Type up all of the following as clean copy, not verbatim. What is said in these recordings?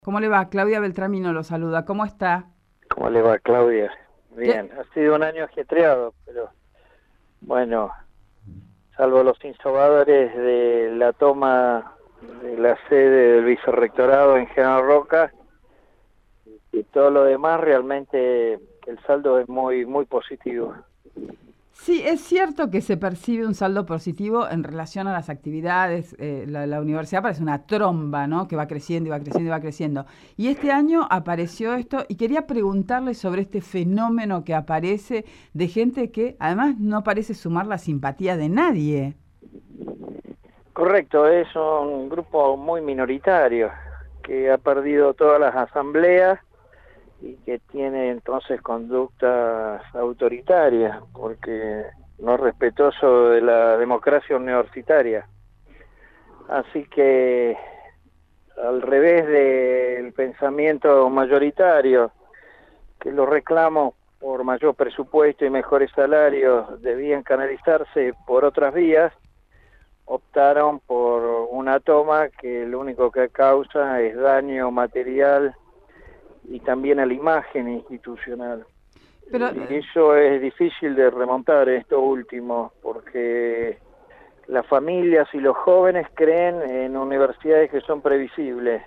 ¿Cómo le va? Claudia Beltramino lo saluda. ¿Cómo está? ¿Cómo le va, Claudia? ¿Qué? Bien, ha sido un año ajetreado, pero bueno, salvo los insobadores de la toma de la sede del vicerrectorado en General Roca y todo lo demás, realmente el saldo es muy positivo. Sí, es cierto que se percibe un saldo positivo en relación a las actividades. La universidad parece una tromba, ¿no? Que va creciendo y va creciendo y va creciendo. Y este año apareció esto y quería preguntarle sobre este fenómeno que aparece de gente que además no parece sumar la simpatía de nadie. Correcto, es un grupo muy minoritario que ha perdido todas las asambleas y que tiene entonces conductas autoritarias, porque no es respetuoso de la democracia universitaria. Así que, al revés del pensamiento mayoritario, que los reclamos por mayor presupuesto y mejores salarios debían canalizarse por otras vías, optaron por una toma que lo único que causa es daño material y también a la imagen institucional. Pero, Y eso es difícil de remontar, esto último, porque las familias y los jóvenes creen en universidades que son previsibles,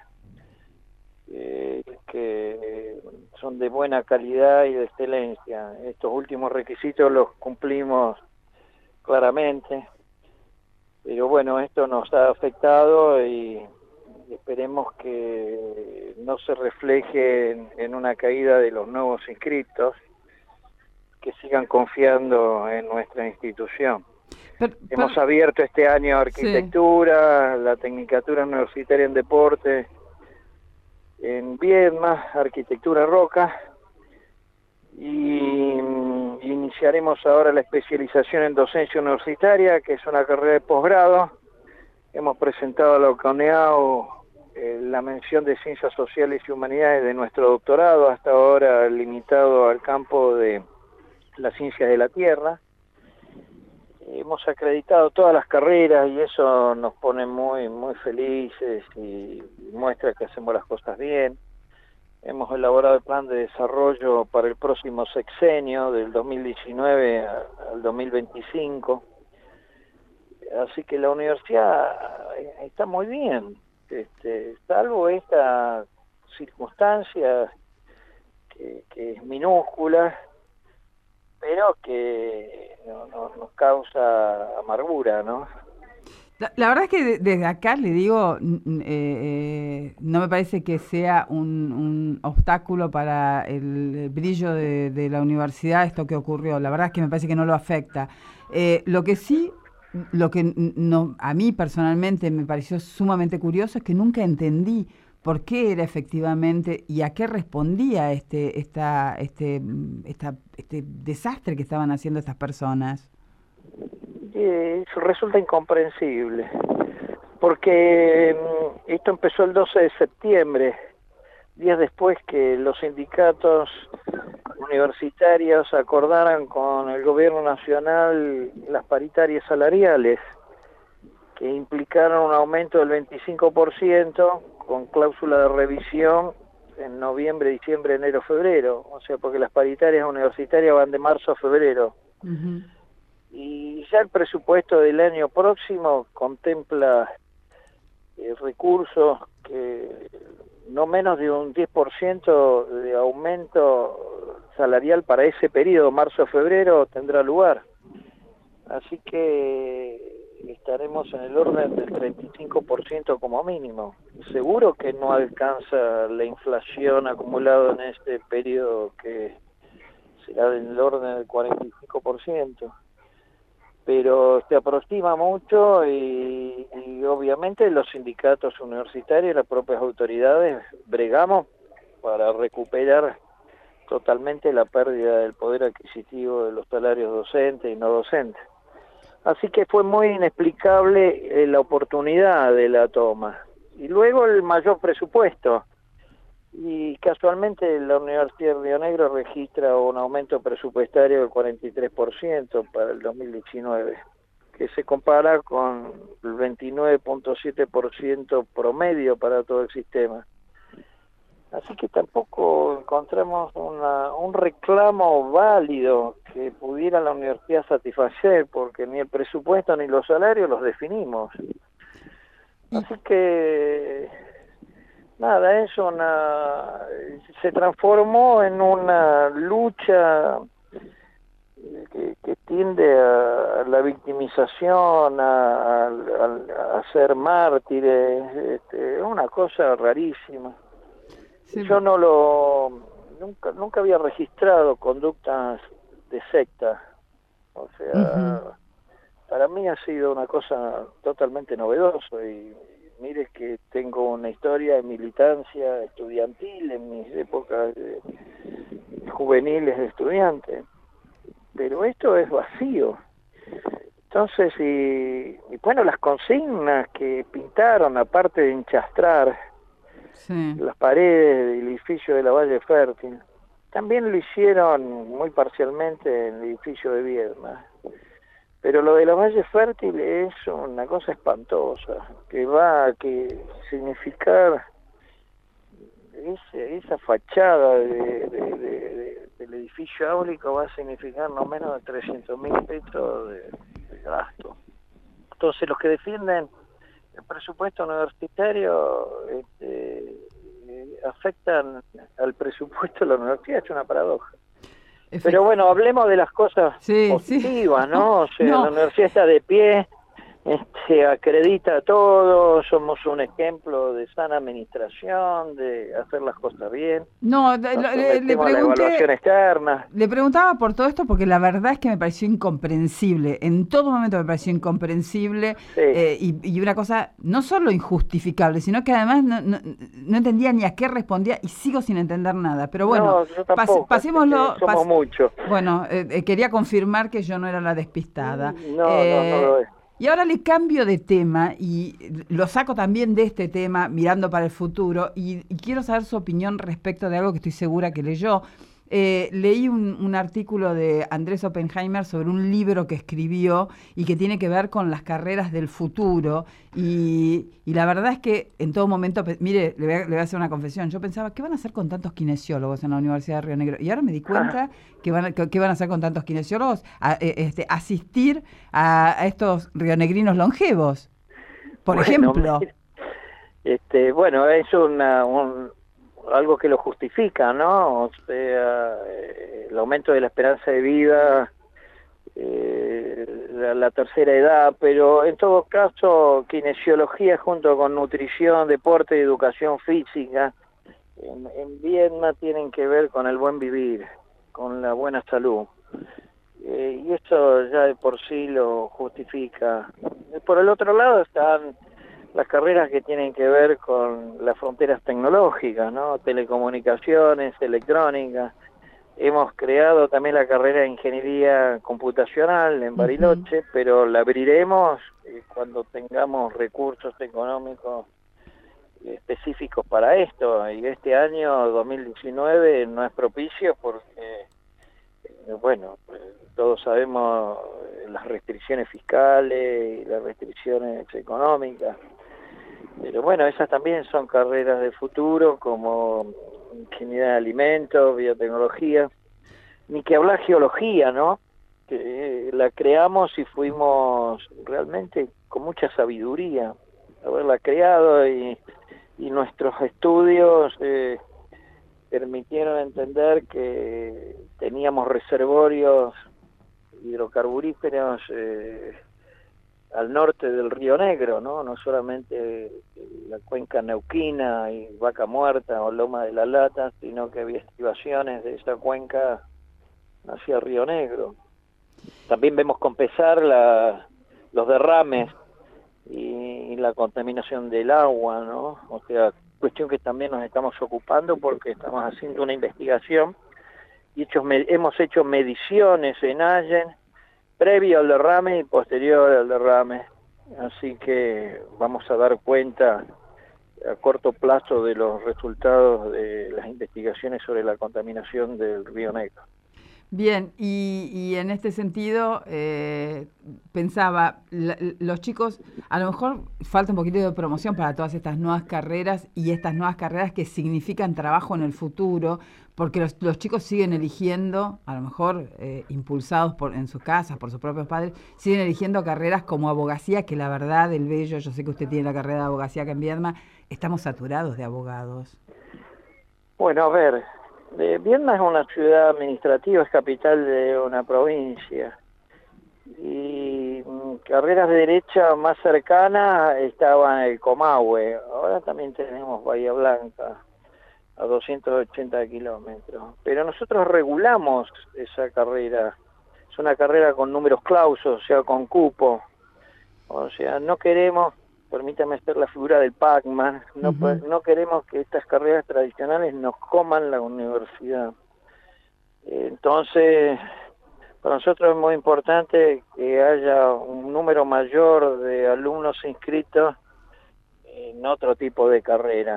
que son de buena calidad y de excelencia. Estos últimos requisitos los cumplimos claramente, pero bueno, esto nos ha afectado y esperemos que no se refleje en una caída de los nuevos inscriptos, que sigan confiando en nuestra institución. Hemos pero, abierto este año sí. arquitectura, la tecnicatura universitaria en deporte, en Viedma, arquitectura Roca, y iniciaremos ahora la especialización en docencia universitaria, que es una carrera de posgrado. Hemos presentado a la CONEAU la mención de Ciencias Sociales y Humanidades de nuestro doctorado, hasta ahora limitado al campo de las ciencias de la Tierra. Hemos acreditado todas las carreras y eso nos pone muy felices y muestra que hacemos las cosas bien. Hemos elaborado el plan de desarrollo para el próximo sexenio, del 2019 al 2025. Así que la universidad está muy bien, salvo esta circunstancia que es minúscula, pero que nos causa amargura, ¿no? La verdad es que desde acá le digo, no me parece que sea un obstáculo para el brillo de la universidad esto que ocurrió. La verdad es que me parece que no lo afecta. Lo que sí, lo que no, a mí personalmente me pareció sumamente curioso es que nunca entendí por qué era efectivamente y a qué respondía este desastre que estaban haciendo estas personas. Eso resulta incomprensible, porque esto empezó el 12 de septiembre, días después que los sindicatos universitarios acordaran con el gobierno nacional las paritarias salariales, que implicaron un aumento del 25% con cláusula de revisión en noviembre, diciembre, enero, febrero. O sea, porque las paritarias universitarias van de marzo a febrero. Ujú. Y ya el presupuesto del año próximo contempla recursos que no menos de un 10% de aumento salarial para ese periodo, marzo-febrero, tendrá lugar. Así que estaremos en el orden del 35% como mínimo. Seguro que no alcanza la inflación acumulada en este periodo, que será del orden del 45%, pero se aproxima mucho y obviamente los sindicatos universitarios, las propias autoridades, bregamos para recuperar totalmente la pérdida del poder adquisitivo de los salarios docentes y no docentes. Así que fue muy inexplicable la oportunidad de la toma. Y luego el mayor presupuesto. Y casualmente la Universidad de Río Negro registra un aumento presupuestario del 43% para el 2019, que se compara con el 29.7% promedio para todo el sistema. Así que tampoco encontramos un reclamo válido que pudiera la universidad satisfacer, porque ni el presupuesto ni los salarios los definimos. Así que nada, se transformó en una lucha que tiende a la victimización, a ser mártires. Es una cosa rarísima. Sí. Yo nunca había registrado conductas de secta. O sea, para mí ha sido una cosa totalmente novedosa, y mire que tengo una historia de militancia estudiantil en mis épocas juveniles de estudiante, pero esto es vacío. Entonces, y bueno, las consignas que pintaron, aparte de enchastrar las paredes del edificio de la Valle Fértil, también lo hicieron muy parcialmente en el edificio de Viedma. Pero lo de la Valle Fértil es una cosa espantosa, que va a significar esa fachada del edificio áulico, va a significar no menos de 300.000 pesos de gasto. Entonces, los que defienden el presupuesto universitario afectan al presupuesto de la universidad. Es una paradoja. Pero bueno, hablemos de las cosas positivas, ¿no? O sea, la universidad está de pie, acredita todo, somos un ejemplo de sana administración, de hacer las cosas bien. No, le pregunté, la evaluación externa. Le preguntaba por todo esto porque la verdad es que me pareció incomprensible, en todo momento me pareció incomprensible, y una cosa no solo injustificable, sino que además no entendía ni a qué respondía y sigo sin entender nada. Pero bueno, yo tampoco, pasémoslo. Somos muchos. Bueno, quería confirmar que yo no era la despistada. No lo es. Y ahora le cambio de tema y lo saco también de este tema, mirando para el futuro, y quiero saber su opinión respecto de algo que estoy segura que leyó. Leí un artículo de Andrés Oppenheimer sobre un libro que escribió y que tiene que ver con las carreras del futuro, y la verdad es que en todo momento, mire, le voy a hacer una confesión, yo pensaba, ¿qué van a hacer con tantos kinesiólogos en la Universidad de Río Negro? Y ahora me di cuenta que van a hacer con tantos kinesiólogos, asistir a estos rionegrinos longevos, por ejemplo. Bueno, es algo que lo justifica, ¿no? O sea, el aumento de la esperanza de vida, la tercera edad, pero en todo caso, kinesiología junto con nutrición, deporte y educación física, en Viedma tienen que ver con el buen vivir, con la buena salud. Y esto ya de por sí lo justifica. Por el otro lado están las carreras que tienen que ver con las fronteras tecnológicas, ¿no? Telecomunicaciones, electrónica. Hemos creado también la carrera de ingeniería computacional en Bariloche, pero la abriremos cuando tengamos recursos económicos específicos para esto. Y este año 2019 no es propicio porque, bueno, todos sabemos las restricciones fiscales y las restricciones económicas. Pero bueno, esas también son carreras de futuro, como ingeniería de alimentos, biotecnología, ni que hablar geología, ¿no? Que la creamos y fuimos realmente con mucha sabiduría haberla creado, y nuestros estudios permitieron entender que teníamos reservorios hidrocarburíferos al norte del Río Negro, no solamente la cuenca neuquina y Vaca Muerta o Loma de la Lata, sino que había estribaciones de esa cuenca hacia Río Negro. También vemos con pesar los derrames y la contaminación del agua, ¿no? O sea, cuestión que también nos estamos ocupando porque estamos haciendo una investigación y hemos hecho mediciones en Allen previo al derrame y posterior al derrame, así que vamos a dar cuenta a corto plazo de los resultados de las investigaciones sobre la contaminación del Río Negro. Bien, y en este sentido pensaba, los chicos, a lo mejor falta un poquito de promoción para todas estas nuevas carreras y estas nuevas carreras que significan trabajo en el futuro, porque los chicos siguen eligiendo, a lo mejor impulsados en sus casas, por sus propios padres, siguen eligiendo carreras como abogacía, que la verdad, del Bello, yo sé que usted tiene la carrera de abogacía acá en Viedma, estamos saturados de abogados. Bueno, a ver, Viedma es una ciudad administrativa, es capital de una provincia. Y carreras de derecha más cercanas estaban en el Comahue. Ahora también tenemos Bahía Blanca, a 280 kilómetros. Pero nosotros regulamos esa carrera. Es una carrera con números clausos, o sea, con cupo. O sea, no queremos, permítame hacer la figura del Pac-Man, Ujú. no queremos que estas carreras tradicionales nos coman la universidad. Entonces, para nosotros es muy importante que haya un número mayor de alumnos inscritos en otro tipo de carreras.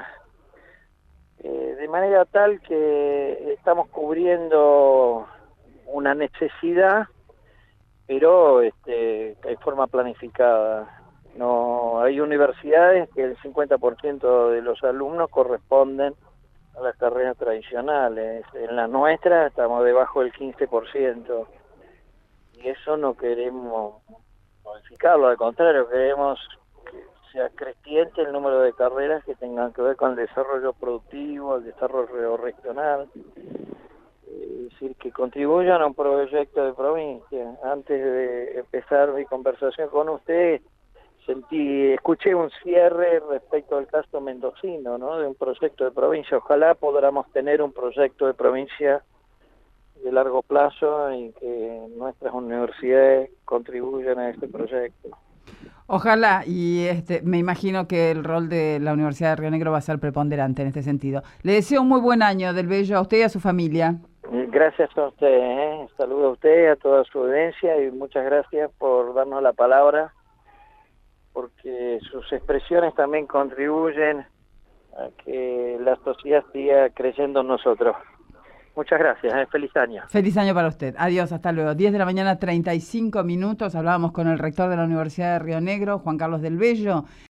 De manera tal que estamos cubriendo una necesidad, pero de forma planificada. No hay universidades que el 50% de los alumnos corresponden a las carreras tradicionales. En la nuestra estamos debajo del 15%. Y eso no queremos modificarlo, al contrario, queremos que sea creciente el número de carreras que tengan que ver con el desarrollo productivo, el desarrollo regional, es decir, que contribuyan a un proyecto de provincia. Antes de empezar mi conversación con usted, escuché un cierre respecto al caso mendocino, ¿no? De un proyecto de provincia. Ojalá podamos tener un proyecto de provincia de largo plazo y que nuestras universidades contribuyan a este proyecto. Ojalá, y me imagino que el rol de la Universidad de Río Negro va a ser preponderante en este sentido. Le deseo un muy buen año del Bello a usted y a su familia. Gracias a usted, ¿eh? Saludo a usted, a toda su audiencia y muchas gracias por darnos la palabra, porque sus expresiones también contribuyen a que la sociedad siga creyendo en nosotros. Muchas gracias, feliz año. Feliz año para usted. Adiós, hasta luego. 10 de la mañana, 35 minutos. Hablábamos con el rector de la Universidad de Río Negro, Juan Carlos del Bello.